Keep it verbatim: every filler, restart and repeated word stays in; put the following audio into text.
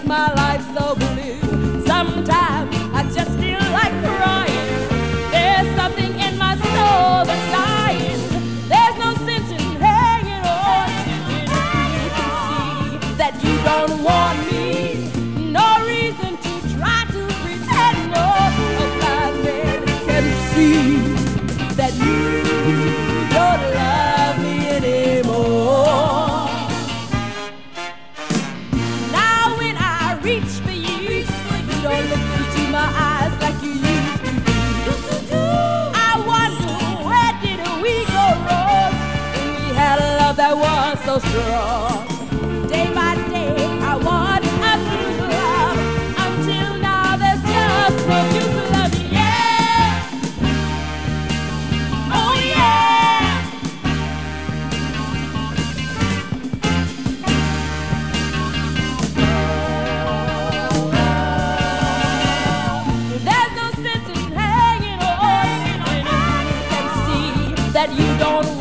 my life so blue. Sometimes I just feel like crying. There's something in my soul that's dying. There's no sense in hanging on. You can see that you don't want me. No reason to try to pretend. No, a blind man can see that you don't love me anymore. Now when I reach for you, you don't look into my eyes like you used to do. I wonder, where did we go wrong when we had a love that was so strong? Day by day, I want us to love. Until now, there's just no use to love you. Yeah. Oh yeah. There's no sense in hanging on when you can see that you don't